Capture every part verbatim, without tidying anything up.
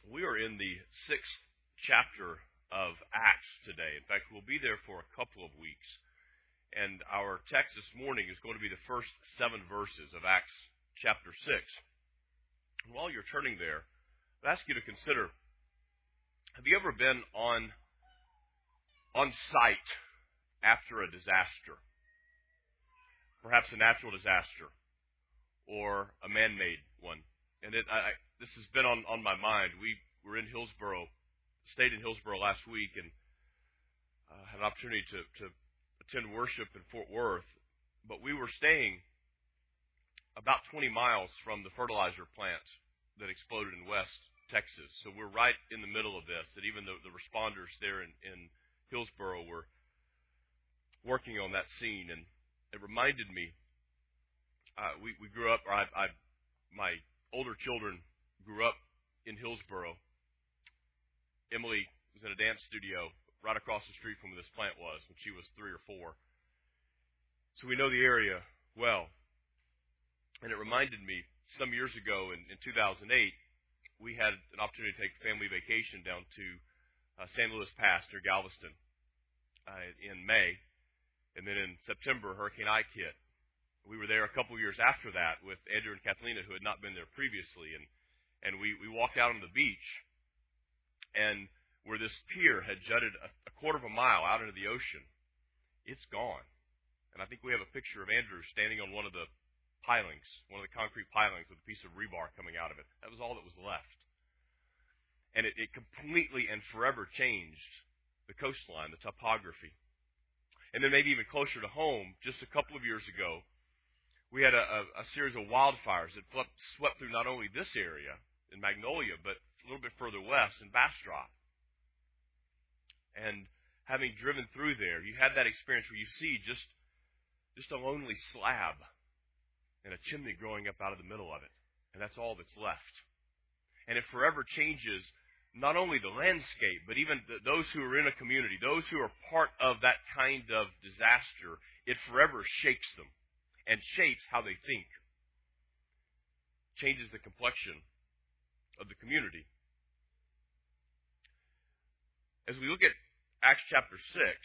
We are in the sixth chapter of Acts today. In fact, we'll be there for a couple of weeks. And our text this morning is going to be the first seven verses of Acts chapter six. And while you're turning there, I'd ask you to consider, have you ever been on, on site after a disaster? Perhaps a natural disaster or a man-made one. And it, I, this has been on, on my mind. We were in Hillsboro, stayed in Hillsboro last week, and uh, had an opportunity to, to attend worship in Fort Worth. But we were staying about twenty miles from the fertilizer plant that exploded in West Texas. So we're right in the middle of this. That even the, the responders there in, in Hillsboro were working on that scene, and it reminded me. Uh, we we grew up. Or I, I my older children grew up in Hillsboro. Emily was in a dance studio right across the street from where this plant was when she was three or four. So we know the area well. And it reminded me, some years ago in, in two thousand eight, we had an opportunity to take a family vacation down to uh, San Luis Pass near Galveston uh, in May. And then in September, Hurricane Ike hit. We were there a couple years after that with Andrew and Kathleen, who had not been there previously. And, and we, we walked out on the beach, and where this pier had jutted a, a quarter of a mile out into the ocean, it's gone. And I think we have a picture of Andrew standing on one of the pilings, one of the concrete pilings with a piece of rebar coming out of it. That was all that was left. And it, it completely and forever changed the coastline, the topography. And then maybe even closer to home, just a couple of years ago, we had a, a, a series of wildfires that swept, swept through not only this area in Magnolia, but a little bit further west in Bastrop. And having driven through there, you had that experience where you see just, just a lonely slab and a chimney growing up out of the middle of it. And that's all that's left. And it forever changes not only the landscape, but even the, those who are in a community, those who are part of that kind of disaster. It forever shakes them and shapes how they think. Changes the complexion of the community. As we look at Acts chapter six,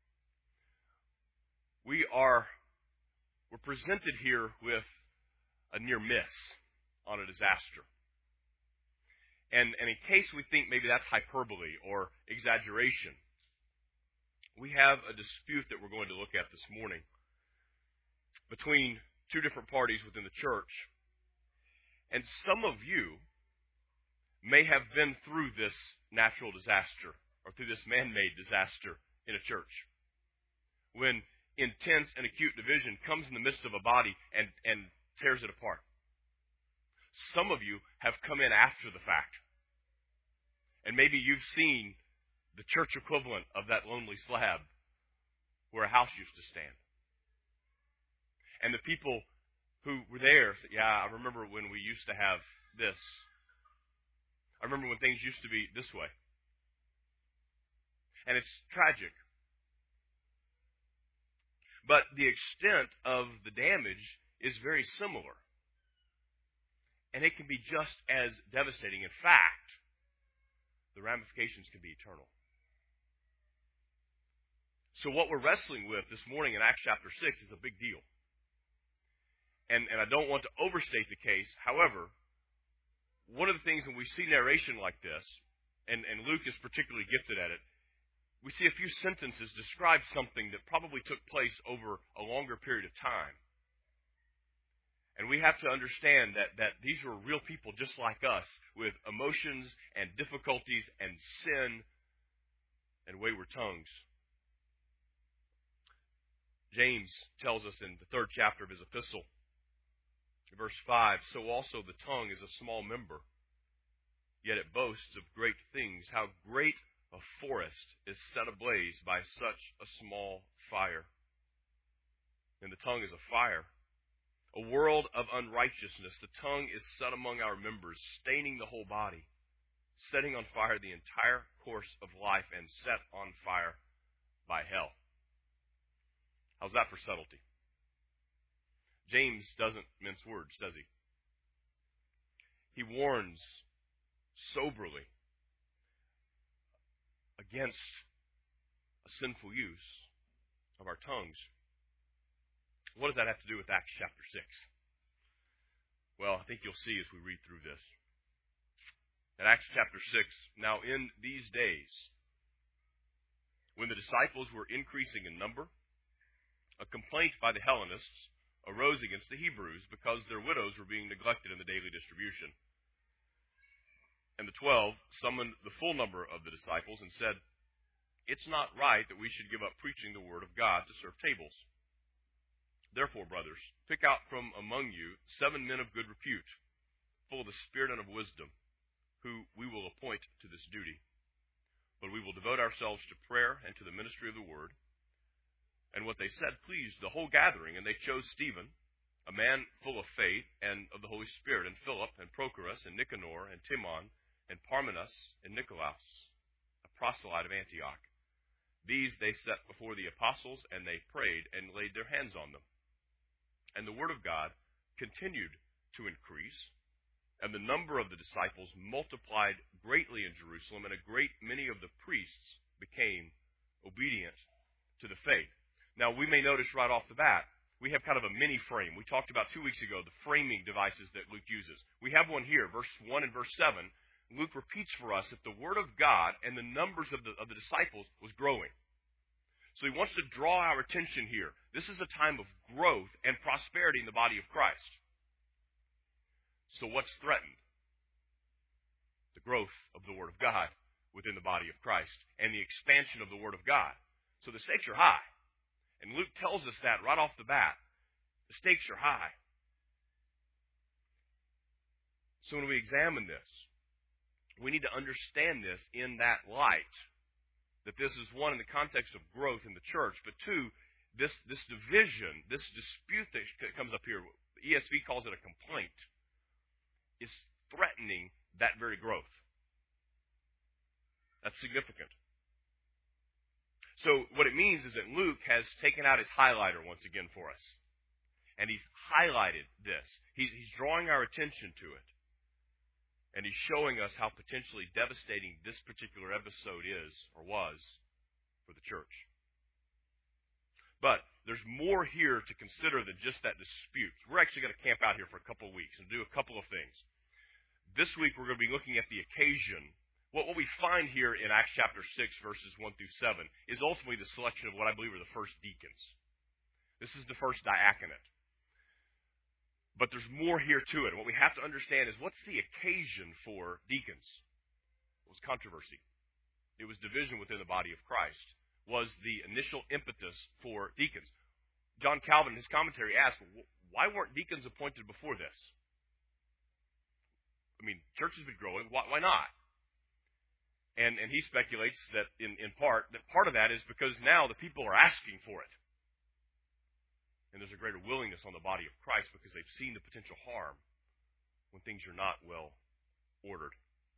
we are we're presented here with a near miss on a disaster. And, and in case we think maybe that's hyperbole or exaggeration, we have a dispute that we're going to look at this morning between two different parties within the church. And some of you may have been through this natural disaster or through this man-made disaster in a church, when intense and acute division comes in the midst of a body and, and tears it apart. Some of you have come in after the fact. And maybe you've seen the church equivalent of that lonely slab where a house used to stand. And the people who were there said, yeah, I remember when we used to have this. I remember when things used to be this way. And it's tragic. But the extent of the damage is very similar. And it can be just as devastating. In fact, the ramifications can be eternal. So what we're wrestling with this morning in Acts chapter six is a big deal. And, and I don't want to overstate the case. However, one of the things when we see narration like this, and, and Luke is particularly gifted at it, we see a few sentences describe something that probably took place over a longer period of time. And we have to understand that, that these were real people just like us, with emotions and difficulties and sin and wayward tongues. James tells us in the third chapter of his epistle, verse five, so also the tongue is a small member, yet it boasts of great things. How great a forest is set ablaze by such a small fire. And the tongue is a fire, a world of unrighteousness. The tongue is set among our members, staining the whole body, setting on fire the entire course of life, and set on fire by hell. How's that for subtlety? James doesn't mince words, does he? He warns soberly against a sinful use of our tongues. What does that have to do with Acts chapter six? Well, I think you'll see as we read through this. In Acts chapter six, now in these days, when the disciples were increasing in number, a complaint by the Hellenists arose against the Hebrews because their widows were being neglected in the daily distribution. And the twelve summoned the full number of the disciples and said, "It's not right that we should give up preaching the word of God to serve tables. Therefore, brothers, pick out from among you seven men of good repute, full of the Spirit and of wisdom, who we will appoint to this duty. But we will devote ourselves to prayer and to the ministry of the word." And what they said pleased the whole gathering, and they chose Stephen, a man full of faith and of the Holy Spirit, and Philip, and Prochorus, and Nicanor, and Timon, and Parmenas, and Nicolaus, a proselyte of Antioch. These they set before the apostles, and they prayed and laid their hands on them. And the word of God continued to increase, and the number of the disciples multiplied greatly in Jerusalem, and a great many of the priests became obedient to the faith. Now, we may notice right off the bat, we have kind of a mini frame. We talked about two weeks ago the framing devices that Luke uses. We have one here, verse one and verse seven. Luke repeats for us that the word of God and the numbers of the, of the disciples was growing. So he wants to draw our attention here. This is a time of growth and prosperity in the body of Christ. So what's threatened? The growth of the Word of God within the body of Christ and the expansion of the Word of God. So the stakes are high. And Luke tells us that right off the bat. The stakes are high. So when we examine this, we need to understand this in that light. That this is, one, in the context of growth in the church, but two, this, this division, this dispute that comes up here, E S V calls it a complaint, is threatening that very growth. That's significant. So what it means is that Luke has taken out his highlighter once again for us. And he's highlighted this. He's, he's drawing our attention to it. And he's showing us how potentially devastating this particular episode is, or was, for the church. But there's more here to consider than just that dispute. We're actually going to camp out here for a couple of weeks and do a couple of things. This week we're going to be looking at the occasion. What, what we find here in Acts chapter six, verses one through seven, is ultimately the selection of what I believe are the first deacons. This is the first diaconate. But there's more here to it. And what we have to understand is, what's the occasion for deacons? It was controversy. It was division within the body of Christ. Was the initial impetus for deacons. John Calvin, in his commentary, asked, why weren't deacons appointed before this? I mean, church has been growing. Why, why not? And, and he speculates that, in, in part, that part of that is because now the people are asking for it. And there's a greater willingness on the body of Christ because they've seen the potential harm when things are not well ordered.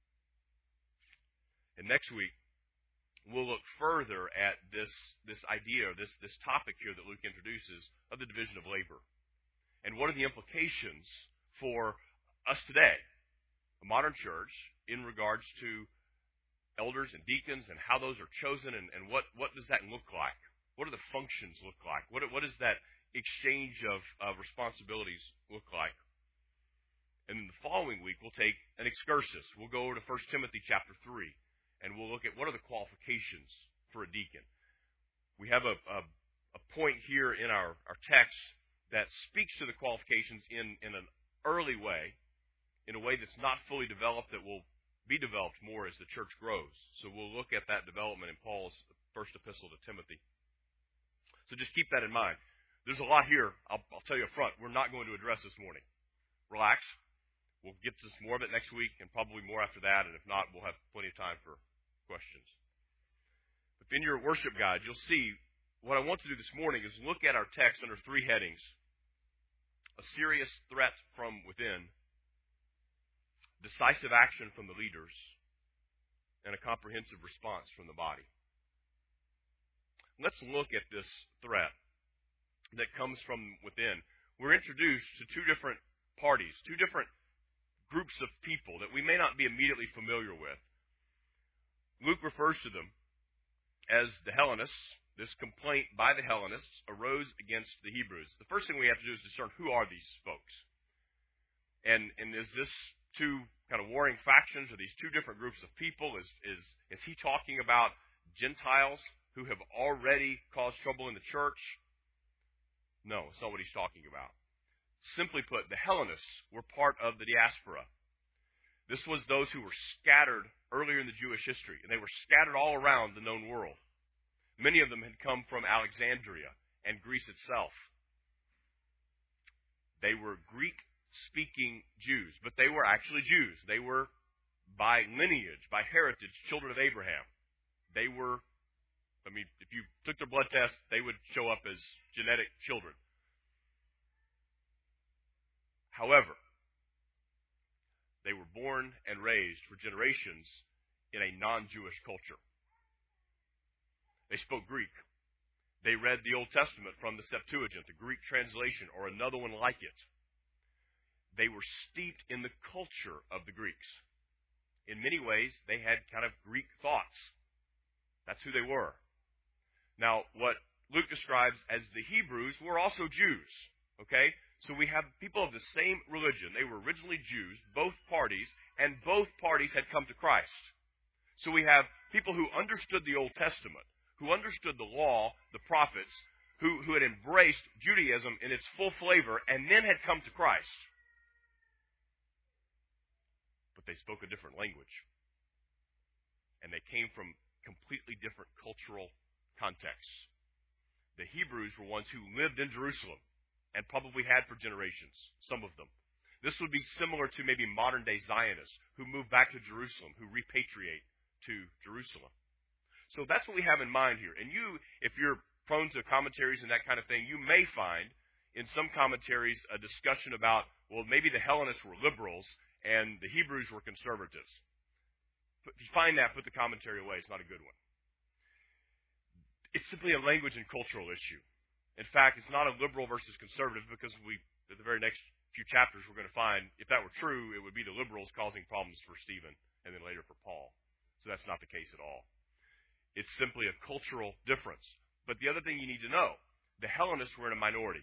And next week, we'll look further at this, this idea, this, this topic here that Luke introduces of the division of labor. And what are the implications for us today, a modern church, in regards to elders and deacons and how those are chosen, and, and what, what does that look like? What do the functions look like? What, what is that exchange of, of responsibilities look like? And then the following week, we'll take an excursus. We'll go over to First Timothy chapter three, and we'll look at what are the qualifications for a deacon. We have a, a, a point here in our, our text that speaks to the qualifications in, in an early way, in a way that's not fully developed, that will be developed more as the church grows. So we'll look at that development in Paul's first epistle to Timothy. So just keep that in mind. There's a lot here, I'll, I'll tell you up front, we're not going to address this morning. Relax. We'll get to more of it next week, and probably more after that, and if not, we'll have plenty of time for questions. But in your worship guide, you'll see what I want to do this morning is look at our text under three headings. A serious threat from within, decisive action from the leaders, and a comprehensive response from the body. Let's look at this threat that comes from within. We're introduced to two different parties, two different groups of people that we may not be immediately familiar with. Luke refers to them as the Hellenists. This complaint by the Hellenists arose against the Hebrews. The first thing we have to do is discern who are these folks. And and is this two kind of warring factions? Are these two different groups of people? Is is is he talking about Gentiles who have already caused trouble in the church? No, it's not what he's talking about. Simply put, the Hellenists were part of the diaspora. This was those who were scattered earlier in the Jewish history, and they were scattered all around the known world. Many of them had come from Alexandria and Greece itself. They were Greek-speaking Jews, but they were actually Jews. They were by lineage, by heritage, children of Abraham. They were, I mean, if you took their blood test, they would show up as genetic children. However, they were born and raised for generations in a non-Jewish culture. They spoke Greek. They read the Old Testament from the Septuagint, the Greek translation, or another one like it. They were steeped in the culture of the Greeks. In many ways, they had kind of Greek thoughts. That's who they were. Now, what Luke describes as the Hebrews were also Jews. Okay? So we have people of the same religion. They were originally Jews, both parties, and both parties had come to Christ. So we have people who understood the Old Testament, who understood the law, the prophets, who, who had embraced Judaism in its full flavor, and then had come to Christ. But they spoke a different language. And they came from completely different cultural contexts. The Hebrews were ones who lived in Jerusalem, and probably had for generations, some of them. This would be similar to maybe modern-day Zionists who move back to Jerusalem, who repatriate to Jerusalem. So that's what we have in mind here. And you, if you're prone to commentaries and that kind of thing, you may find in some commentaries a discussion about, well, maybe the Hellenists were liberals and the Hebrews were conservatives. If you find that, put the commentary away. It's not a good one. It's simply a language and cultural issue. In fact, it's not a liberal versus conservative, because we, at the very next few chapters, we're going to find, if that were true, it would be the liberals causing problems for Stephen and then later for Paul. So that's not the case at all. It's simply a cultural difference. But the other thing you need to know, the Hellenists were in a minority.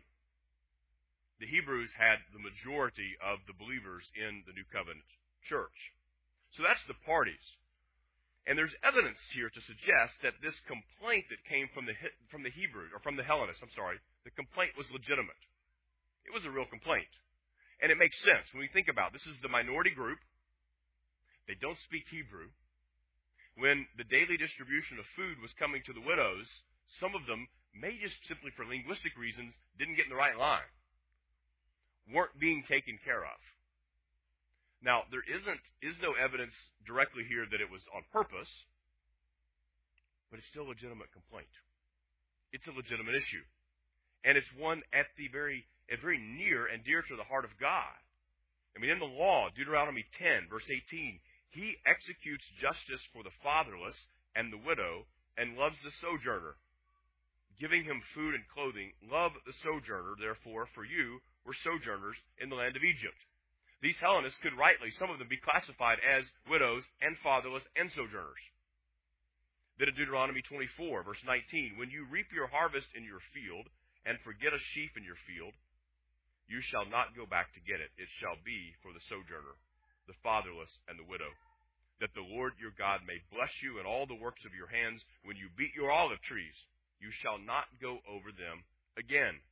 The Hebrews had the majority of the believers in the New Covenant church. So that's the parties. And there's evidence here to suggest that this complaint that came from the from the Hebrews, or from the Hellenists, I'm sorry, the complaint was legitimate. It was a real complaint. And it makes sense when we think about it. This is the minority group. They don't speak Hebrew. When the daily distribution of food was coming to the widows, some of them, may just simply for linguistic reasons, didn't get in the right line. Weren't being taken care of. Now, there isn't is no evidence directly here that it was on purpose, but it's still a legitimate complaint. It's a legitimate issue. And it's one at the very at very near and dear to the heart of God. I mean, in the law, Deuteronomy ten, verse eighteen, he executes justice for the fatherless and the widow, and loves the sojourner, giving him food and clothing. Love the sojourner, therefore, for you were sojourners in the land of Egypt. These Hellenists could rightly, some of them, be classified as widows and fatherless and sojourners. Then in Deuteronomy twenty-four, verse nineteen, when you reap your harvest in your field and forget a sheaf in your field, you shall not go back to get it. It shall be for the sojourner, the fatherless, and the widow, that the Lord your God may bless you in all the works of your hands. When you beat your olive trees, you shall not go over them again.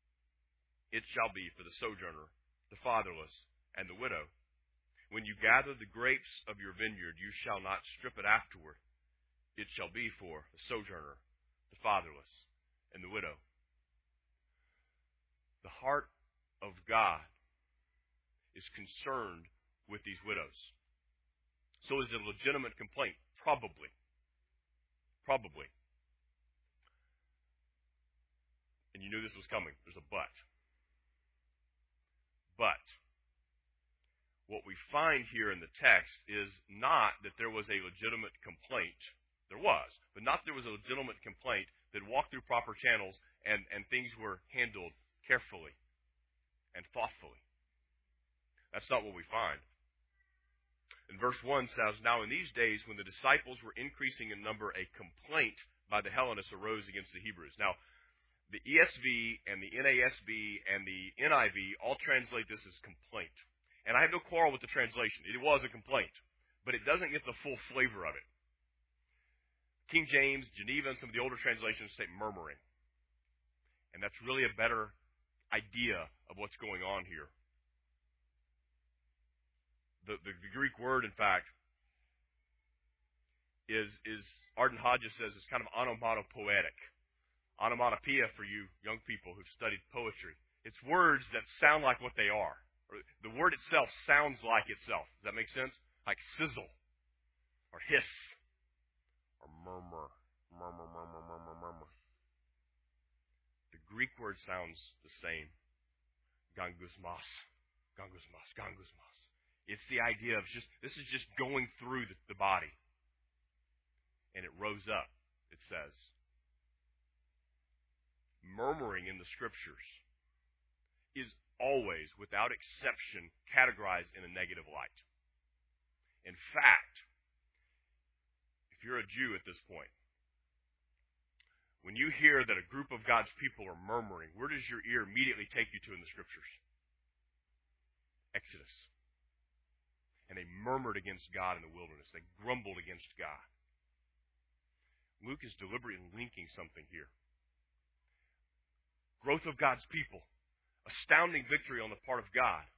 It shall be for the sojourner, the fatherless, and the widow. When you gather the grapes of your vineyard, you shall not strip it afterward. It shall be for the sojourner, the fatherless, and the widow. The heart of God is concerned with these widows. So is it a legitimate complaint? Probably. Probably. And you knew this was coming. There's a but. But what we find here in the text is not that there was a legitimate complaint. There was, but not that there was a legitimate complaint that walked through proper channels and, and things were handled carefully and thoughtfully. That's not what we find. And verse one says, Now in these days, when the disciples were increasing in number, a complaint by the Hellenists arose against the Hebrews. Now, the E S V and the N A S B and the N I V all translate this as complaint. And I have no quarrel with the translation. It was a complaint. But it doesn't get the full flavor of it. King James, Geneva, and some of the older translations say murmuring. And that's really a better idea of what's going on here. The, the, the Greek word, in fact, is, is Arden Hodges says, is kind of onomatopoetic. Onomatopoeia for you young people who've studied poetry. It's words that sound like what they are. The word itself sounds like itself. Does that make sense? Like sizzle, or hiss, or murmur, murmur, murmur, murmur, murmur. The Greek word sounds the same. Gangusmas, gangusmas, gangusmas. It's the idea of just, this is just going through the, the body. And it rose up, it says. Murmuring in the Scriptures is always, without exception, categorized in a negative light. In fact, if you're a Jew at this point, when you hear that a group of God's people are murmuring, where does your ear immediately take you to in the Scriptures? Exodus. And they murmured against God in the wilderness. They grumbled against God. Luke is deliberately linking something here. Growth of God's people. Astounding victory on the part of God.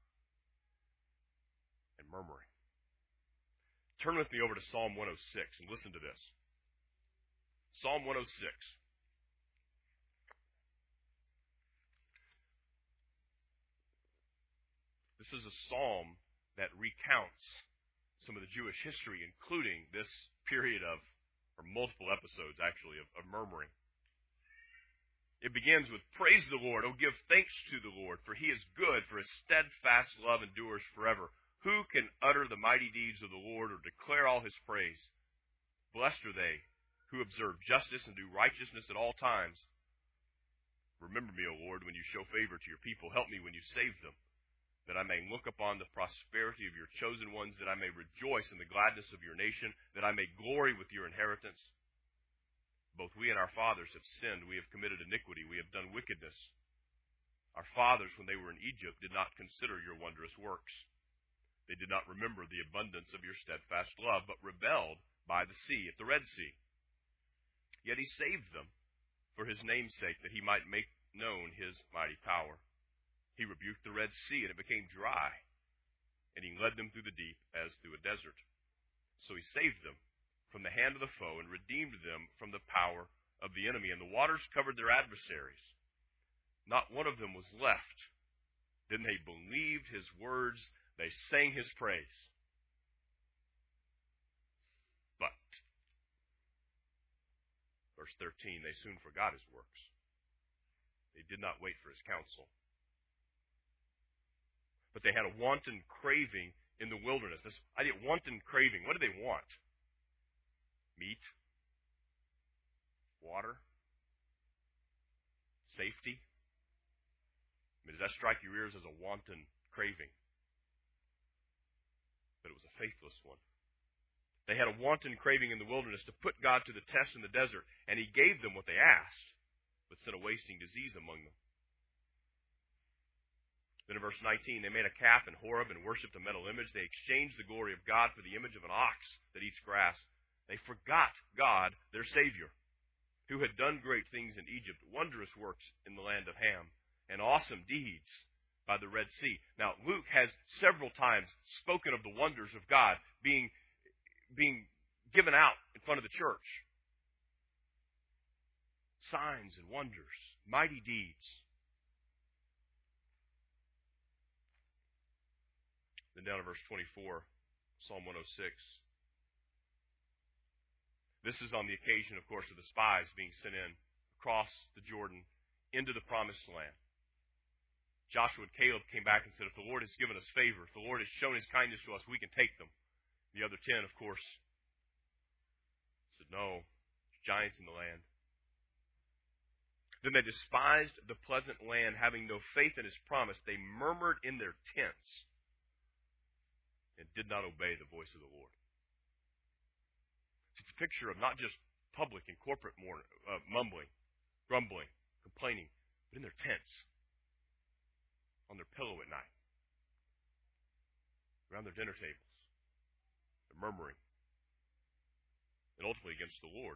And murmuring. Turn with me over to Psalm one oh six and listen to this. Psalm one oh six. This is a psalm that recounts some of the Jewish history, including this period of, or multiple episodes actually, of, of murmuring. It begins with, Praise the Lord, O give thanks to the Lord, for he is good, for his steadfast love endures forever. Who can utter the mighty deeds of the Lord or declare all his praise? Blessed are they who observe justice and do righteousness at all times. Remember me, O Lord, when you show favor to your people. Help me when you save them, that I may look upon the prosperity of your chosen ones, that I may rejoice in the gladness of your nation, that I may glory with your inheritance. Both we and our fathers have sinned. We have committed iniquity. We have done wickedness. Our fathers, when they were in Egypt, did not consider your wondrous works. They did not remember the abundance of your steadfast love, but rebelled by the sea, at the Red Sea. Yet he saved them for his name's sake, that he might make known his mighty power. He rebuked the Red Sea, and it became dry, and he led them through the deep as through a desert. So he saved them from the hand of the foe, and redeemed them from the power of the enemy. And the waters covered their adversaries. Not one of them was left. Then they believed his words. They sang his praise. But, verse thirteen, they soon forgot his works. They did not wait for his counsel. But they had a wanton craving in the wilderness. This idea, wanton craving. What do they want? Meat? Water? Safety? I mean, does that strike your ears as a wanton craving? But it was a faithless one. They had a wanton craving in the wilderness to put God to the test in the desert, and he gave them what they asked, but sent a wasting disease among them. Then in verse nineteen, they made a calf in Horeb and worshipped a metal image. They exchanged the glory of God for the image of an ox that eats grass. They forgot God, their Savior, who had done great things in Egypt, wondrous works in the land of Ham, and awesome deeds by the Red Sea. Now, Luke has several times spoken of the wonders of God being, being given out in front of the church. Signs and wonders, mighty deeds. Then down to verse twenty-four, Psalm one oh six. This is on the occasion, of course, of the spies being sent in across the Jordan into the promised land. Joshua and Caleb came back and said, if the Lord has given us favor, if the Lord has shown his kindness to us, we can take them. The other ten, of course, said, no, there's giants in the land. Then they despised the pleasant land, having no faith in his promise. They murmured in their tents and did not obey the voice of the Lord. It's a picture of not just public and corporate mourn, uh, mumbling, grumbling, complaining, but in their tents, on their pillow at night, around their dinner tables. They're murmuring, and ultimately against the Lord.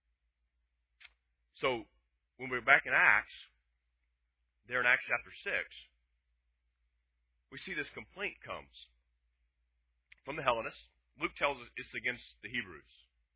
So, when we're back in Acts, there in Acts chapter six, we see this complaint comes from the Hellenists. Luke tells us it's against the Hebrews.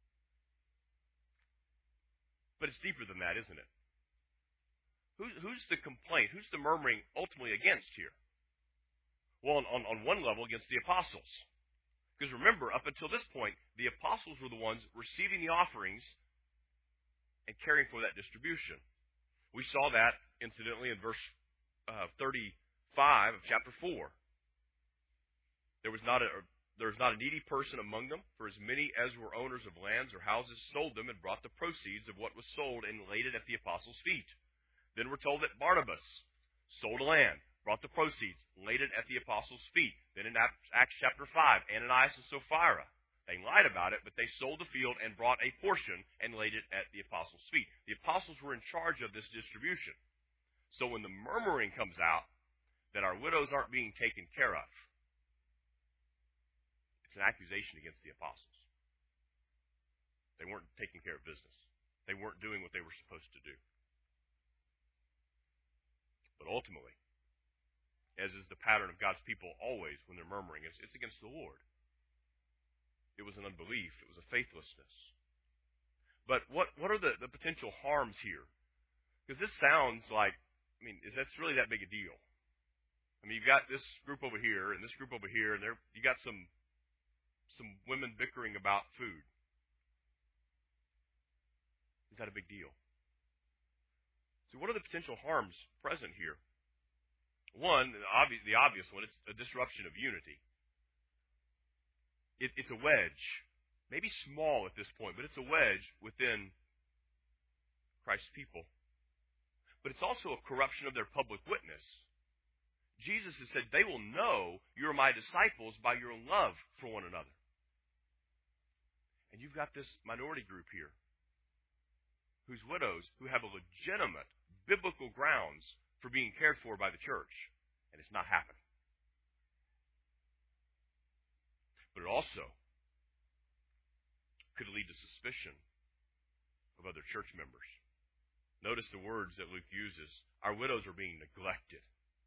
But it's deeper than that, isn't it? Who's, who's the complaint? Who's the murmuring ultimately against here? Well, on, on one level, against the apostles. Because remember, up until this point, the apostles were the ones receiving the offerings and caring for that distribution. We saw that, incidentally, in verse uh, thirty-five of chapter four. There was not a there was not a needy person among them, for as many as were owners of lands or houses sold them and brought the proceeds of what was sold and laid it at the apostles' feet. Then we're told that Barnabas sold a land, brought the proceeds, laid it at the apostles' feet. Then in Acts chapter five, Ananias and Sapphira, they lied about it, but they sold the field and brought a portion and laid it at the apostles' feet. The apostles were in charge of this distribution. So when the murmuring comes out that our widows aren't being taken care of, it's an accusation against the apostles. They weren't taking care of business. They weren't doing what they were supposed to do. But ultimately, as is the pattern of God's people always when they're murmuring, it's, it's against the Lord. It was an unbelief. It was a faithlessness. But what, what are the, the potential harms here? Because this sounds like, I mean, is that's really that big a deal? I mean, you've got this group over here and this group over here, and you got some some women bickering about food. Is that a big deal? So what are the potential harms present here? One, the obvious, the obvious one, it's a disruption of unity. It, it's a wedge, maybe small at this point, but it's a wedge within Christ's people. But it's also a corruption of their public witness. Jesus has said, they will know you're my disciples by your love for one another. And you've got this minority group here, whose widows, who have a legitimate biblical grounds for being cared for by the church, and it's not happening. But it also could lead to suspicion of other church members. Notice the words that Luke uses. Our widows are being neglected.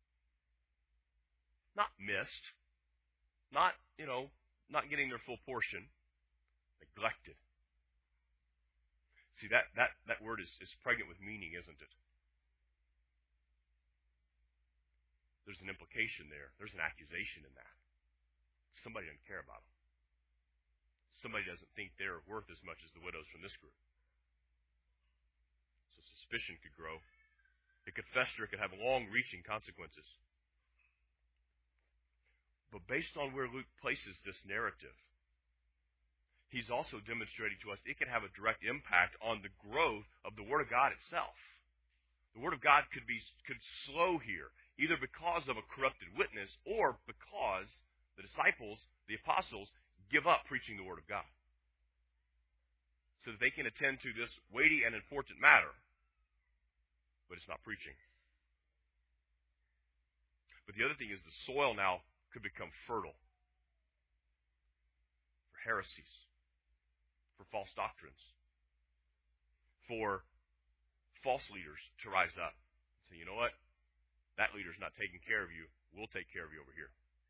Not missed. Not, you know, not getting their full portion. Neglected. See, that, that, that word is, is pregnant with meaning, isn't it? There's an implication there. There's an accusation in that. Somebody doesn't care about them. Somebody doesn't think they're worth as much as the widows from this group. So suspicion could grow. It could fester. It could have long-reaching consequences. But based on where Luke places this narrative, he's also demonstrating to us it can have a direct impact on the growth of the Word of God itself. The Word of God could be could slow here, either because of a corrupted witness or because the disciples, the apostles, give up preaching the Word of God. So that they can attend to this weighty and important matter, but it's not preaching. But the other thing is the soil now could become fertile for heresies, for false doctrines, for false leaders to rise up and say, you know what? That leader's not taking care of you. We'll take care of you over here.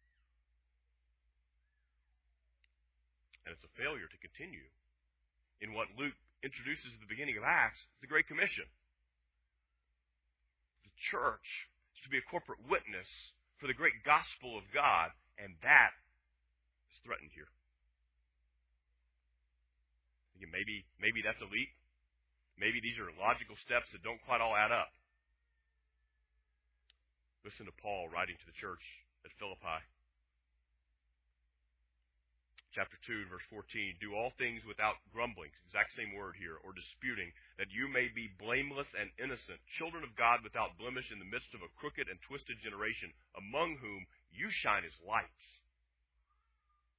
And it's a failure to continue in what Luke introduces at the beginning of Acts, the Great Commission. The church is to be a corporate witness for the great gospel of God, and that is threatened here. Thinking maybe, maybe that's a leap. Maybe these are logical steps that don't quite all add up. Listen to Paul writing to the church at Philippi. Chapter two, verse fourteen, do all things without grumbling, exact same word here, or disputing, that you may be blameless and innocent, children of God without blemish in the midst of a crooked and twisted generation, among whom you shine as lights.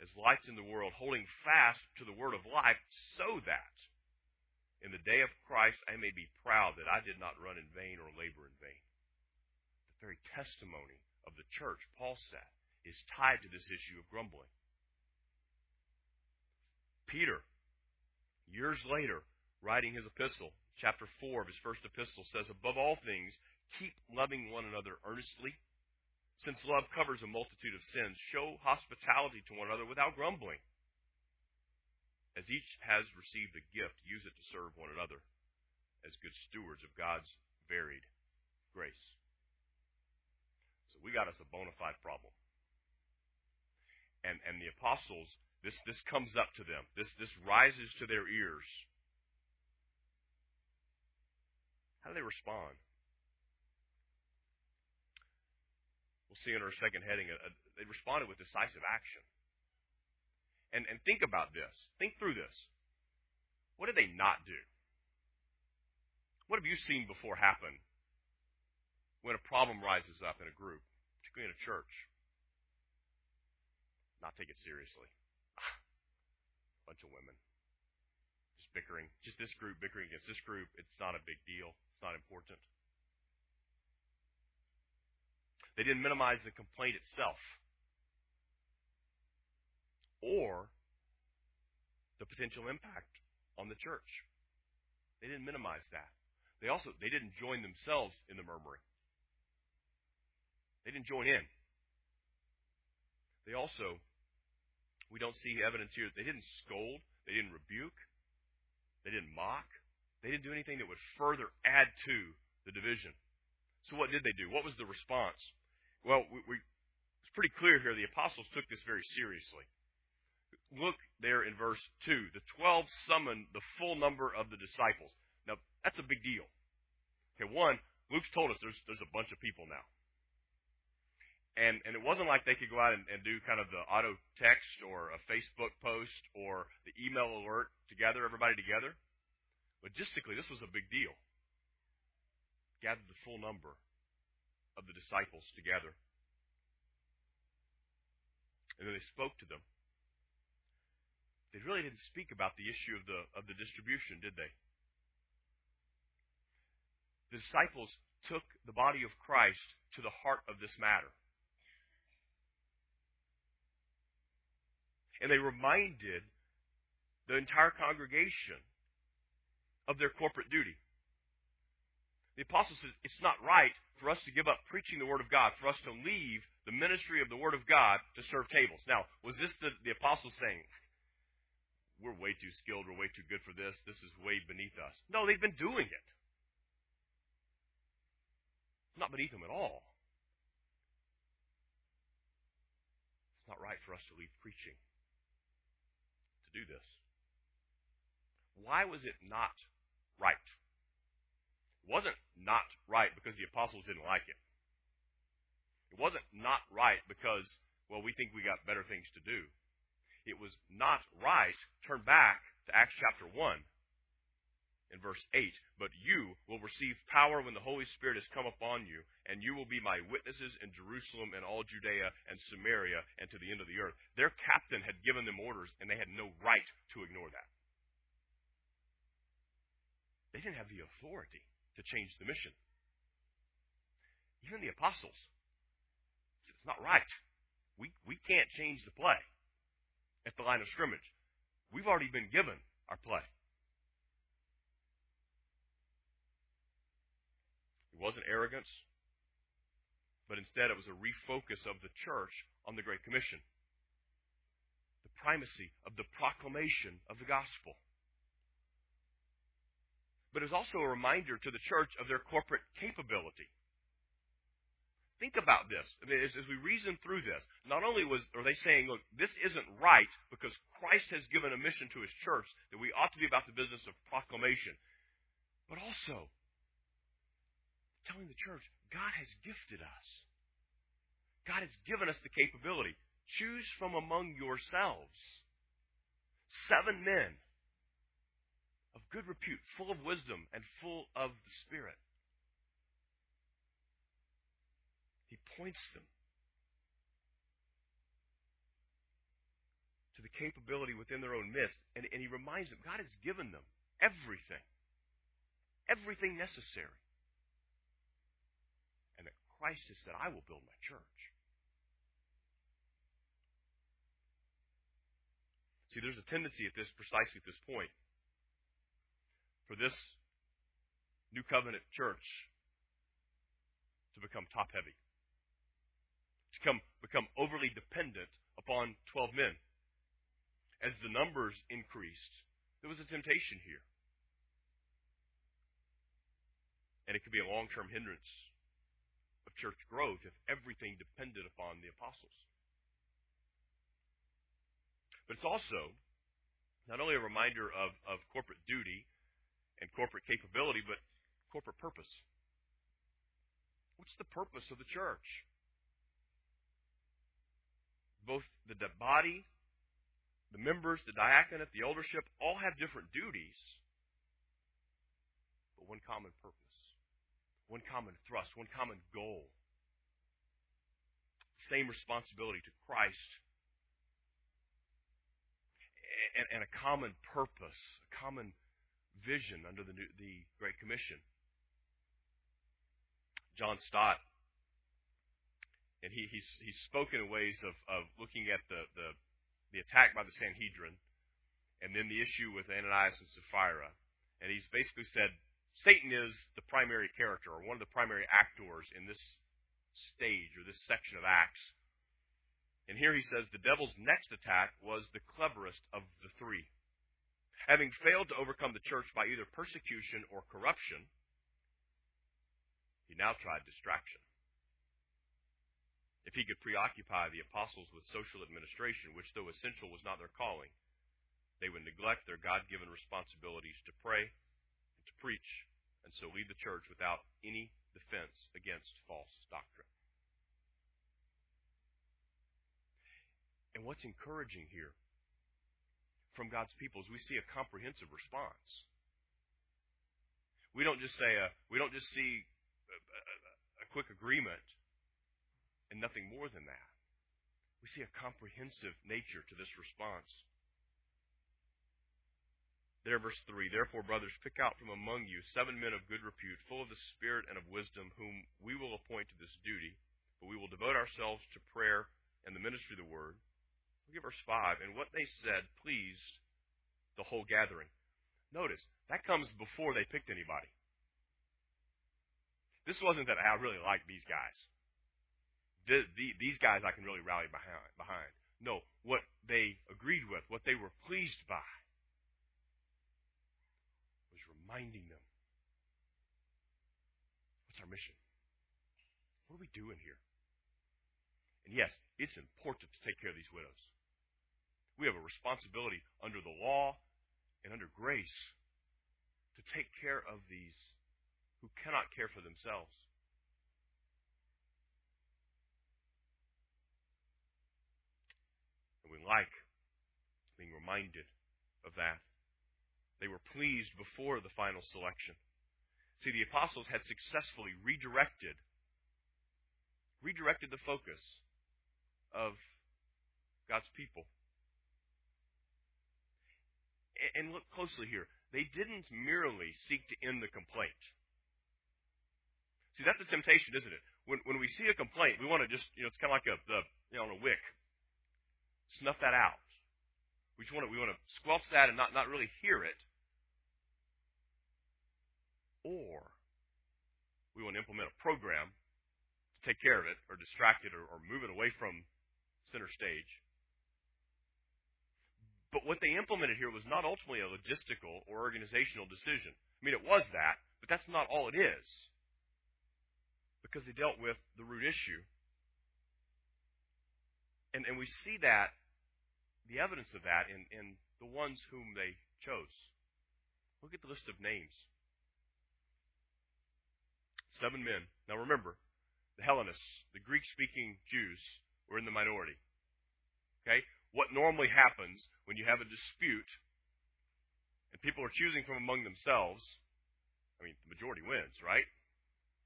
as lights in the world, holding fast to the word of life, so that in the day of Christ I may be proud that I did not run in vain or labor in vain. The very testimony of the church, Paul said, is tied to this issue of grumbling. Peter, years later, writing his epistle, chapter four of his first epistle, says, above all things, keep loving one another earnestly. Since love covers a multitude of sins, show hospitality to one another without grumbling. As each has received a gift, use it to serve one another as good stewards of God's varied grace. So we got us a bona fide problem. And and the apostles, this, this comes up to them. This, this rises to their ears. How do they respond? We'll see in our second heading, uh, they responded with decisive action. And, and think about this. Think through this. What did they not do? What have you seen before happen when a problem rises up in a group, particularly in a church? Not take it seriously. Bunch of women. Just bickering. Just this group bickering against this group. It's not a big deal. It's not important. They didn't minimize the complaint itself or the potential impact on the church. They didn't minimize that. They also they didn't join themselves in the murmuring. They didn't join in. They also, we don't see evidence here, they didn't scold, they didn't rebuke, they didn't mock, they didn't do anything that would further add to the division. So what did they do? What was the response? Well, we, we, it's pretty clear here the apostles took this very seriously. Look there in verse two. The twelve summoned the full number of the disciples. Now, that's a big deal. Okay, one, Luke's told us there's there's a bunch of people now. And and it wasn't like they could go out and, and do kind of the auto text or a Facebook post or the email alert together, everybody together. Logistically, this was a big deal. Gathered the full number of the disciples together. And then they spoke to them. They really didn't speak about the issue of the of the distribution, did they? The disciples took the body of Christ to the heart of this matter. And they reminded the entire congregation of their corporate duty. The apostle says it's not right for us to give up preaching the Word of God, for us to leave the ministry of the Word of God to serve tables. Now, was this the, the apostle saying, we're way too skilled, we're way too good for this, this is way beneath us? No, they've been doing it. It's not beneath them at all. It's not right for us to leave preaching to do this. Why was it not right? It wasn't not right because the apostles didn't like it. It wasn't not right because, well, we think we got better things to do. It was not right. Turn back to Acts chapter one in verse eight. But you will receive power when the Holy Spirit has come upon you, and you will be my witnesses in Jerusalem and all Judea and Samaria and to the end of the earth. Their captain had given them orders, and they had no right to ignore that. They didn't have the authority to change the mission. Even the apostles. It's not right. We, we can't change the play at the line of scrimmage. We've already been given our play. It wasn't arrogance, but instead it was a refocus of the church on the Great Commission. The primacy of the proclamation of the gospel. But it was also a reminder to the church of their corporate capability. Think about this. I mean, as, as we reason through this, not only was are they saying, look, this isn't right because Christ has given a mission to His church that we ought to be about the business of proclamation, but also telling the church, God has gifted us. God has given us the capability. Choose from among yourselves seven men of good repute, full of wisdom, and full of the Spirit. He points them. the capability within their own midst. And, and he reminds them, God has given them everything. Everything necessary. And that Christ has said, I will build my church. See, there's a tendency at this, precisely at this point, for this New Covenant church to become top-heavy. To become, become overly dependent upon twelve men. As the numbers increased, there was a temptation here. And it could be a long-term hindrance of church growth if everything depended upon the apostles. But it's also not only a reminder of, of corporate duty and corporate capability, but corporate purpose. What's the purpose of the church? Both the body, the members, the diaconate, the eldership, all have different duties, but one common purpose, one common thrust, one common goal. Same responsibility to Christ. And, and a common purpose, a common vision under the, new, the Great Commission. John Stott, and he, he's, he's spoken in ways of, of looking at the, the, the attack by the Sanhedrin, and then the issue with Ananias and Sapphira. And he's basically said, Satan is the primary character, or one of the primary actors in this stage, or this section of Acts. And here he says the devil's next attack was the cleverest of the three. Having failed to overcome the church by either persecution or corruption, he now tried distraction. If he could preoccupy the apostles with social administration, which though essential was not their calling, they would neglect their God-given responsibilities to pray and to preach, and so lead the church without any defense against false doctrine. And what's encouraging here from God's people is we see a comprehensive response. We don't just say a, we don't just see a, a, a quick agreement and nothing more than that. We see a comprehensive nature to this response. There, verse three, therefore, brothers, pick out from among you seven men of good repute, full of the Spirit and of wisdom, whom we will appoint to this duty, but we will devote ourselves to prayer and the ministry of the word. Look at verse five. And what they said pleased the whole gathering. Notice, that comes before they picked anybody. This wasn't that I really like these guys. These guys I can really rally behind. No, what they agreed with, what they were pleased by, was reminding them, what's our mission? What are we doing here? And yes, it's important to take care of these widows. We have a responsibility under the law and under grace to take care of these who cannot care for themselves. And we like being reminded of that. They were pleased before the final selection. See, the apostles had successfully redirected, redirected the focus of God's people. And look closely here. They didn't merely seek to end the complaint. See, that's the temptation, isn't it? When when we see a complaint, we want to just, you know, it's kind of like a the you know, on a wick. Snuff that out. We just want to we want to squelch that and not, not really hear it. Or we want to implement a program to take care of it or distract it or, or move it away from center stage. But what they implemented here was not ultimately a logistical or organizational decision. I mean, it was that, but that's not all it is. Because they dealt with the root issue. And, and we see that, the evidence of that, in, in the ones whom they chose. Look at the list of names. Seven men. Now remember, the Hellenists, the Greek-speaking Jews, were in the minority. Okay? What normally happens when you have a dispute and people are choosing from among themselves, I mean, the majority wins, right?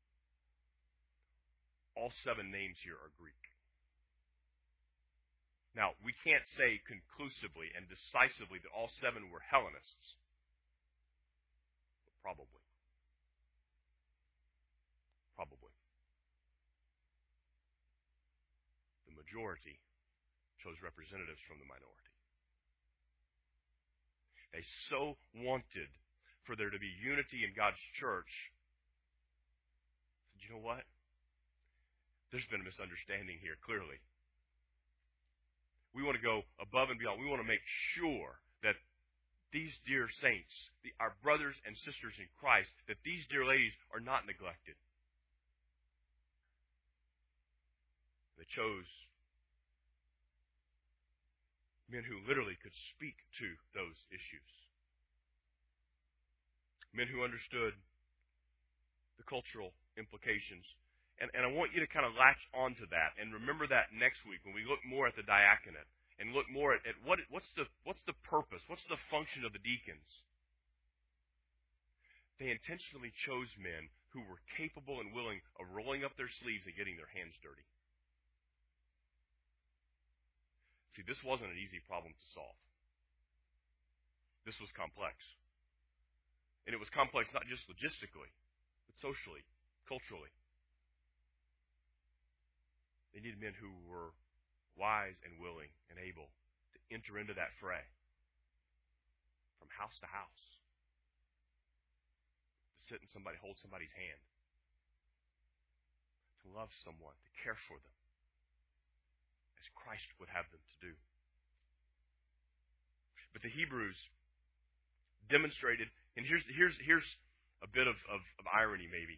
All seven names here are Greek. Now, we can't say conclusively and decisively that all seven were Hellenists. But probably. Probably. The majority chose representatives from the minority. They so wanted for there to be unity in God's church. Said, you know what? There's been a misunderstanding here, clearly. We want to go above and beyond. We want to make sure that these dear saints, the, our brothers and sisters in Christ, that these dear ladies are not neglected. They chose men who literally could speak to those issues. Men who understood the cultural implications. And, and I want you to kind of latch onto that and remember that next week when we look more at the diaconate and look more at, at what what's the what's the purpose, what's the function of the deacons. They intentionally chose men who were capable and willing of rolling up their sleeves and getting their hands dirty. See, this wasn't an easy problem to solve. This was complex. And it was complex not just logistically, but socially, culturally. They needed men who were wise and willing and able to enter into that fray from house to house, to sit and somebody hold somebody's hand, to love someone, to care for them as Christ would have them to do. But the Hebrews demonstrated, and here's here's here's a bit of, of, of irony maybe.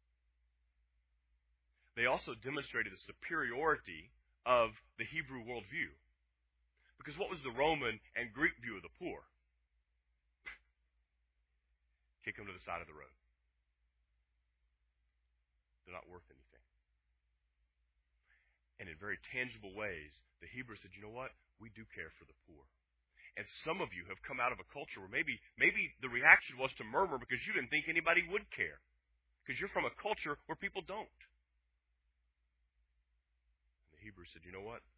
They also demonstrated the superiority of the Hebrew worldview. Because what was the Roman and Greek view of the poor? Kick them to the side of the road. They're not worth anything. And in very tangible ways, the Hebrews said, you know what? We do care for the poor. And some of you have come out of a culture where maybe, maybe the reaction was to murmur because you didn't think anybody would care. Because you're from a culture where people don't. The Hebrews said, you know what?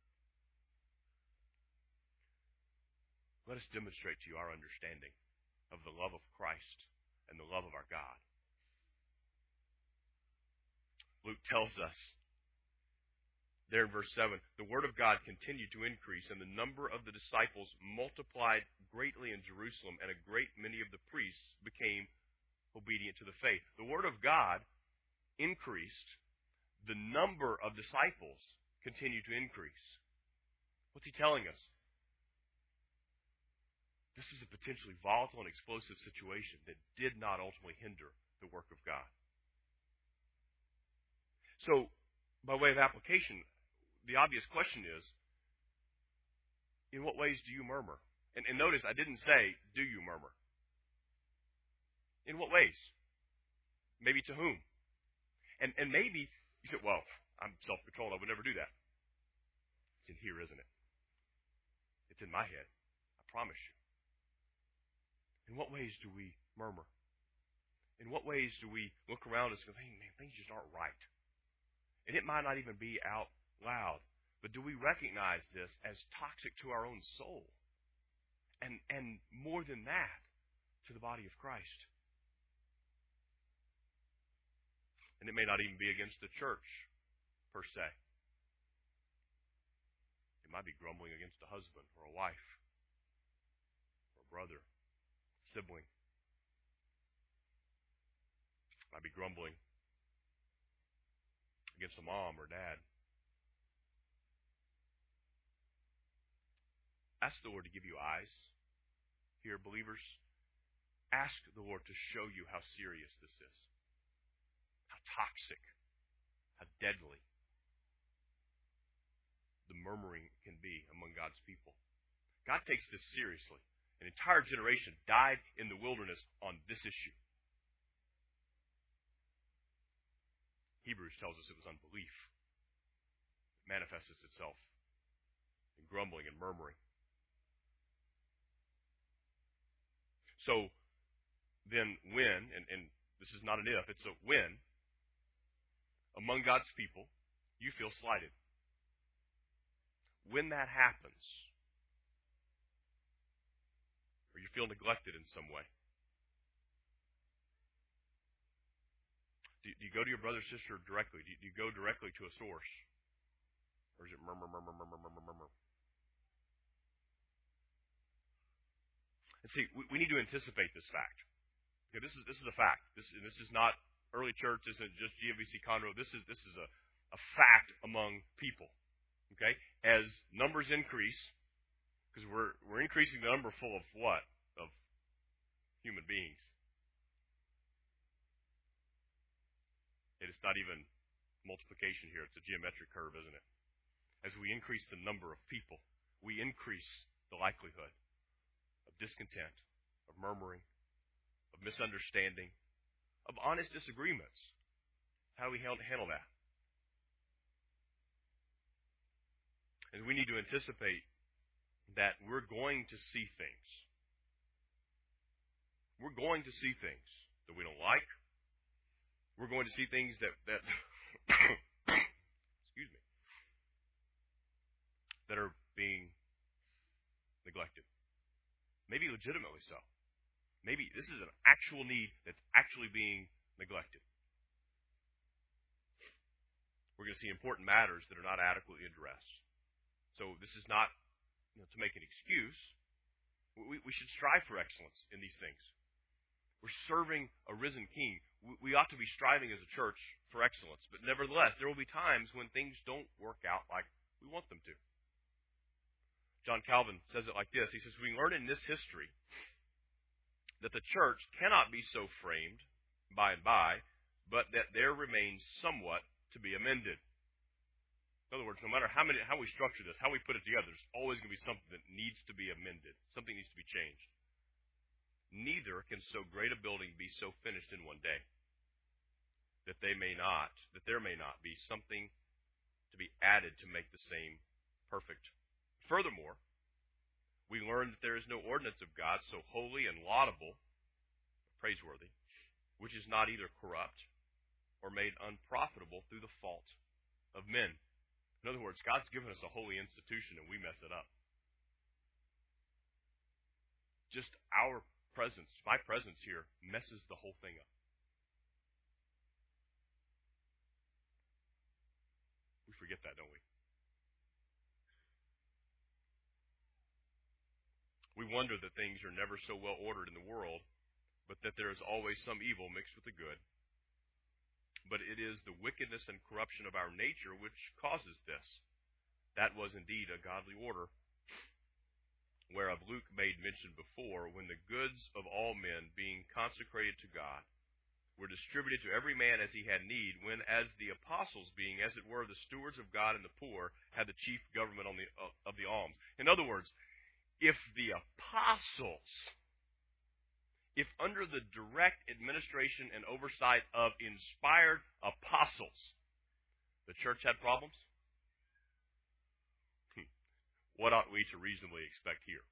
Let us demonstrate to you our understanding of the love of Christ and the love of our God. Luke tells us there in verse seven, the word of God continued to increase, and the number of the disciples multiplied greatly in Jerusalem, and a great many of the priests became obedient to the faith. The word of God increased. The number of disciples continue to increase. What's he telling us? This was a potentially volatile and explosive situation that did not ultimately hinder the work of God. So, by way of application, the obvious question is, in what ways do you murmur? And, and notice, I didn't say, do you murmur? In what ways? Maybe to whom? And, and maybe, you say, well, I'm self-controlled, I would never do that. It's in here, isn't it? It's in my head. I promise you. In what ways do we murmur? In what ways do we look around us and go, hey, man, things just aren't right? And it might not even be out loud, but do we recognize this as toxic to our own soul? And, and more than that, to the body of Christ. And it may not even be against the church, per se. It might be grumbling against a husband or a wife or a brother, sibling. It might be grumbling against a mom or dad. Ask the Lord to give you eyes here, believers. Ask the Lord to show you how serious this is. How toxic, how deadly the murmuring can be among God's people. God takes this seriously. An entire generation died in the wilderness on this issue. Hebrews tells us it was unbelief. It manifests itself in grumbling and murmuring. So, then when, and, and this is not an if, it's a when, among God's people, you feel slighted. when that happens, or you feel neglected in some way, do, do you go to your brother or sister directly? Do you, do you go directly to a source? Or is it murmur, murmur, murmur, murmur, murmur? And see, we, we need to anticipate this fact. Okay, this is this is a fact. This this is not early church. This isn't just G M B C Conroe. This is this is a, a fact among people. Okay, as numbers increase, because we're we're increasing the number full of what? Of human beings. It is not even multiplication here. It's a geometric curve, isn't it? As we increase the number of people, we increase the likelihood of discontent, of murmuring, of misunderstanding, of honest disagreements. How do we handle that? And we need to anticipate that we're going to see things. We're going to see things that we don't like. We're going to see things that, that excuse me, that are being neglected. Maybe legitimately so. Maybe this is an actual need that's actually being neglected. We're going to see important matters that are not adequately addressed. So this is not, you know, to make an excuse. We, we should strive for excellence in these things. We're serving a risen King. We, we ought to be striving as a church for excellence. But nevertheless, there will be times when things don't work out like we want them to. John Calvin says it like this. He says, we learn in this history that the church cannot be so framed by and by, but that there remains somewhat to be amended. In other words, no matter how many, how we structure this, how we put it together, there's always going to be something that needs to be amended. Something needs to be changed. Neither can so great a building be so finished in one day that they may not, that there may not be something to be added to make the same perfect. Furthermore, we learn that there is no ordinance of God so holy and laudable, praiseworthy, which is not either corrupt or made unprofitable through the fault of men. In other words, God's given us a holy institution and we mess it up. Just our presence, my presence here, messes the whole thing up. We forget that, don't we? We wonder that things are never so well ordered in the world, but that there is always some evil mixed with the good. But it is the wickedness and corruption of our nature which causes this. That was indeed a godly order, whereof Luke made mention before, when the goods of all men, being consecrated to God, were distributed to every man as he had need, when as the apostles, being as it were the stewards of God and the poor, had the chief government on the, of the alms. In other words, if the apostles, if under the direct administration and oversight of inspired apostles, the church had problems, what ought we to reasonably expect here?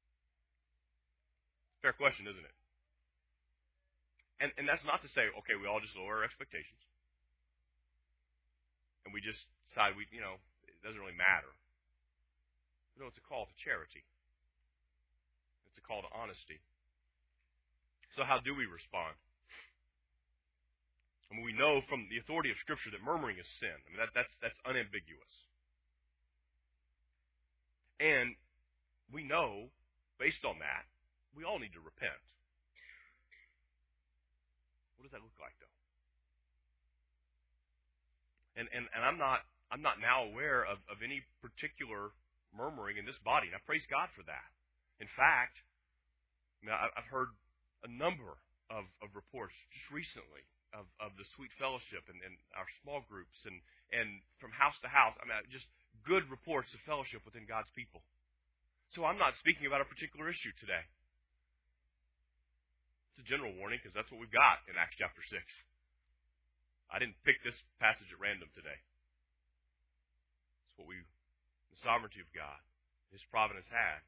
Fair question, isn't it? And and that's not to say, okay, we all just lower our expectations. And we just decide we, you know, it doesn't really matter. No, it's a call to charity. It's a call to honesty. So how do we respond? I mean, we know from the authority of Scripture that murmuring is sin. I mean, that, that's that's unambiguous. And we know, based on that, we all need to repent. What does that look like, though? And and, and I'm not I'm not now aware of, of any particular murmuring in this body, and I praise God for that. In fact, I mean, I've heard a number of, of reports just recently of, of the sweet fellowship and, and our small groups and, and from house to house. I mean, just good reports of fellowship within God's people. So I'm not speaking about a particular issue today. It's a general warning because that's what we've got in Acts chapter six. I didn't pick this passage at random today. It's what we, the sovereignty of God, His providence had.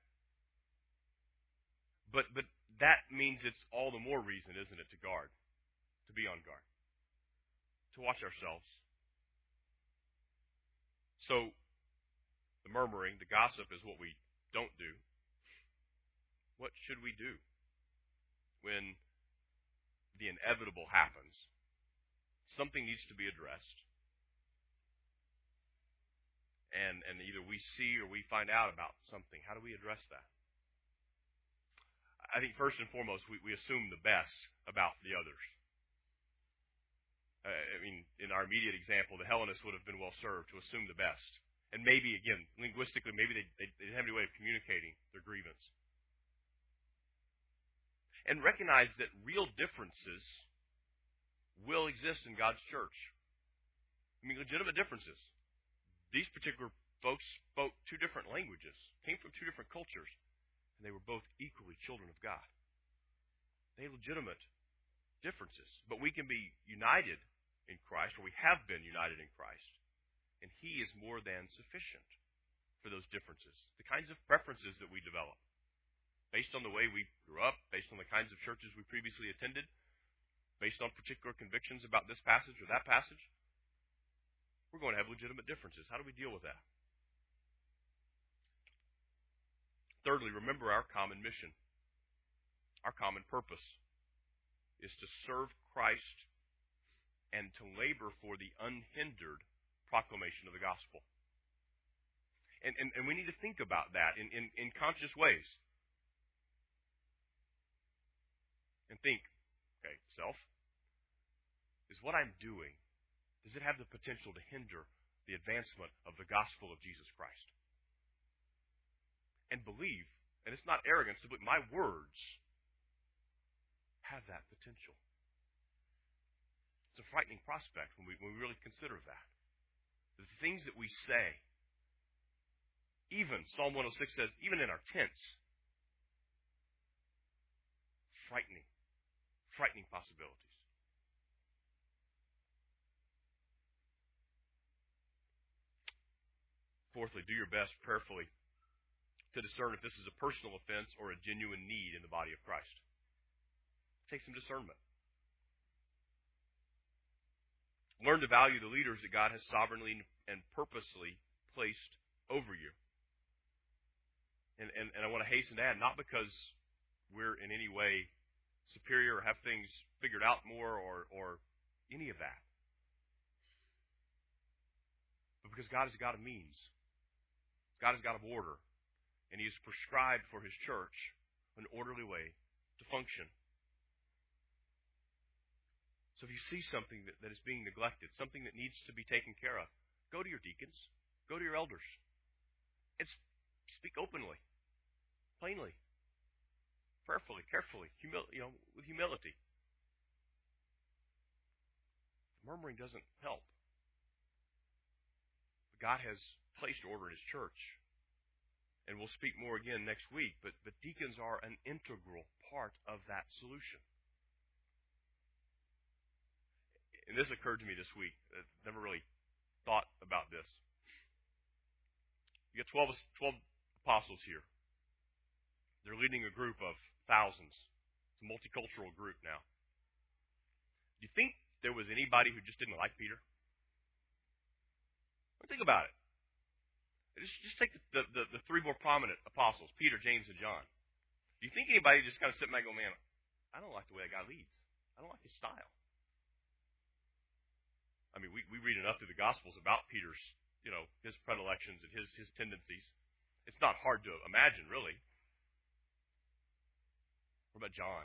But but that means it's all the more reason, isn't it, to guard, to be on guard, to watch ourselves. So the murmuring, the gossip is what we don't do. What should we do when the inevitable happens? Something needs to be addressed. And, and either we see or we find out about something. How do we address that? I think first and foremost, we, we assume the best about the others. Uh, I mean, in our immediate example, the Hellenists would have been well served to assume the best. And maybe, again, linguistically, maybe they, they, they didn't have any way of communicating their grievance. And recognize that real differences will exist in God's church. I mean, legitimate differences. These particular folks spoke two different languages, came from two different cultures, and they were both equally children of God. They had legitimate differences. But we can be united in Christ, or we have been united in Christ, and He is more than sufficient for those differences. The kinds of preferences that we develop, based on the way we grew up, based on the kinds of churches we previously attended, based on particular convictions about this passage or that passage, we're going to have legitimate differences. How do we deal with that? Thirdly, remember our common mission. Our common purpose is to serve Christ and to labor for the unhindered proclamation of the gospel. And, and, and we need to think about that in, in, in conscious ways. And think, okay, self, is what I'm doing, does it have the potential to hinder the advancement of the gospel of Jesus Christ? And believe, and it's not arrogance to believe, my words have that potential. It's a frightening prospect when we, when we really consider that. The things that we say, even, Psalm one oh six says, even in our tents, frightening, frightening possibilities. Fourthly, do your best prayerfully to discern if this is a personal offense or a genuine need in the body of Christ. Take some discernment. Learn to value the leaders that God has sovereignly and purposely placed over you. And, and, and I want to hasten to add, not because we're in any way superior or have things figured out more or, or any of that, but because God is a God of means. God is God of order, and He has prescribed for His church an orderly way to function. So if you see something that, that is being neglected, something that needs to be taken care of, go to your deacons, go to your elders, and speak openly, plainly, prayerfully, carefully, humil- you know, with humility. Murmuring doesn't help. God has placed order in His church. And we'll speak more again next week, but, but deacons are an integral part of that solution. And this occurred to me this week. I never really thought about this. You got twelve, twelve apostles here. They're leading a group of thousands. It's a multicultural group now. Do you think there was anybody who just didn't like Peter? Think about it. Just, just take the, the, the three more prominent apostles, Peter, James, and John. Do you think anybody just kind of sit back and go, man, I don't like the way that guy leads. I don't like his style. I mean, we, we read enough through the Gospels about Peter's, you know, his predilections and his, his tendencies. It's not hard to imagine, really. What about John?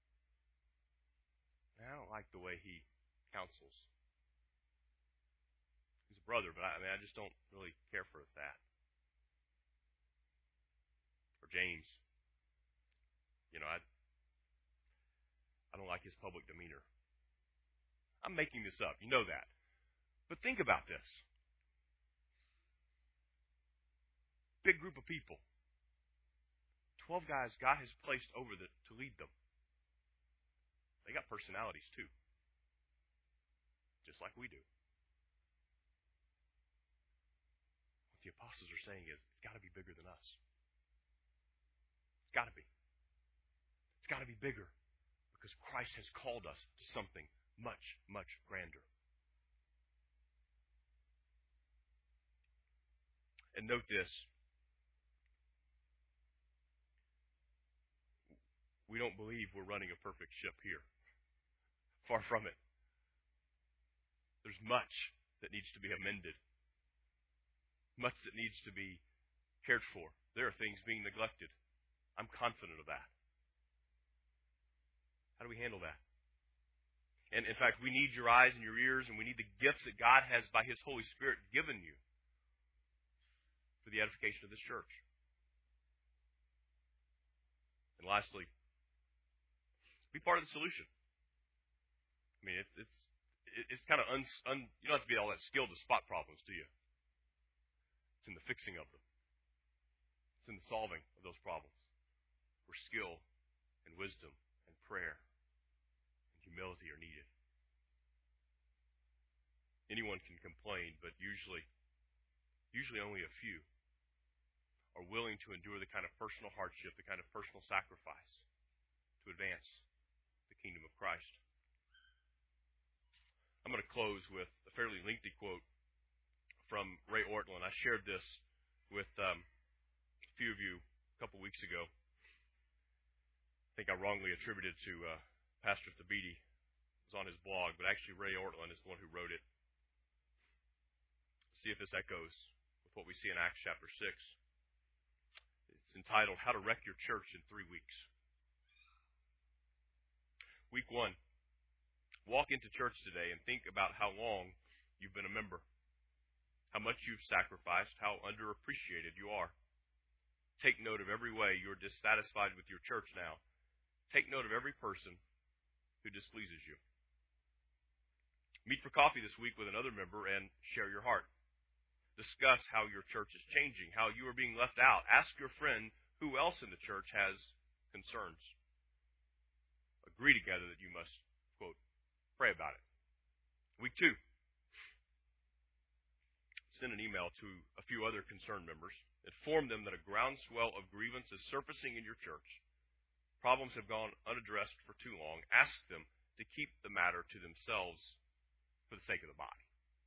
I don't like the way he counsels. He's a brother, but I, I mean, I just don't really care for that. Or James. You know, I, I don't like his public demeanor. I'm making this up. You know that. But think about this. Big group of people. Twelve guys God has placed over the, to lead them. They got personalities too. Just like we do. What the apostles are saying is, it's got to be bigger than us. It's got to be. It's got to be bigger. Because Christ has called us to something much, much grander. And note this. We don't believe we're running a perfect ship here. Far from it. There's much that needs to be amended. Much that needs to be cared for. There are things being neglected. I'm confident of that. How do we handle that? And in fact, we need your eyes and your ears, and we need the gifts that God has by His Holy Spirit given you for the edification of this church. And lastly, be part of the solution. I mean, it's it's it's kind of un, un you don't have to be all that skilled to spot problems, do you? It's in the fixing of them. It's in the solving of those problems, where skill and wisdom and prayer and humility are needed. Anyone can complain, but usually, usually only a few are willing to endure the kind of personal hardship, the kind of personal sacrifice to advance the kingdom of Christ. I'm going to close with a fairly lengthy quote from Ray Ortlund. I shared this with um, a few of you a couple weeks ago. I think I wrongly attributed to uh, Pastor Thabiti. It was on his blog, but actually Ray Ortlund is the one who wrote it. See if this echoes with what we see in Acts chapter six. It's entitled, How to Wreck Your Church in Three Weeks. Week one, walk into church today and think about how long you've been a member, how much you've sacrificed, how underappreciated you are. Take note of every way you're dissatisfied with your church now. Take note of every person who displeases you. Meet for coffee this week with another member and share your heart. Discuss how your church is changing, how you are being left out. Ask your friend who else in the church has concerns. Agree together that you must, quote, pray about it. Week two. Send an email to a few other concerned members. Inform them that a groundswell of grievance is surfacing in your church. Problems have gone unaddressed for too long. Ask them to keep the matter to themselves for the sake of the body.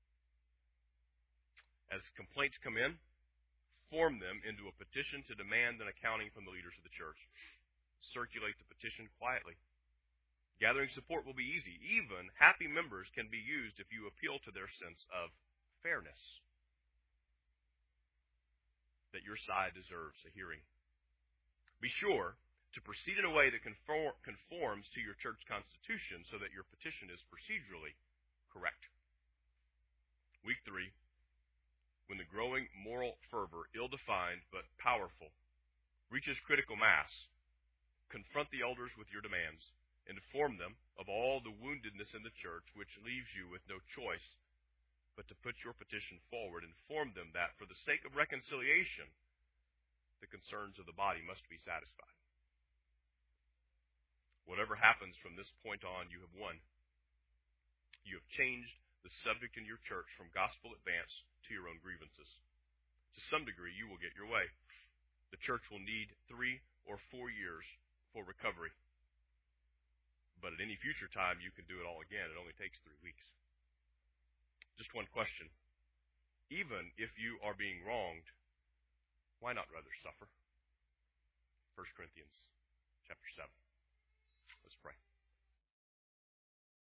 As complaints come in, form them into a petition to demand an accounting from the leaders of the church. Circulate the petition quietly. Gathering support will be easy. Even happy members can be used if you appeal to their sense of fairness. That your side deserves a hearing. Be sure to proceed in a way that conform, conforms to your church constitution so that your petition is procedurally correct. Week three. When the growing moral fervor, ill-defined but powerful, reaches critical mass, confront the elders with your demands. Inform them of all the woundedness in the church, which leaves you with no choice but to put your petition forward. Inform them that, for the sake of reconciliation, the concerns of the body must be satisfied. Whatever happens from this point on, you have won. You have changed the subject in your church from gospel advance to your own grievances. To some degree, you will get your way. The church will need three or four years for recovery. But at any future time, you can do it all again. It only takes three weeks. Just one question. Even if you are being wronged, why not rather suffer? First Corinthians chapter seven. Let's pray.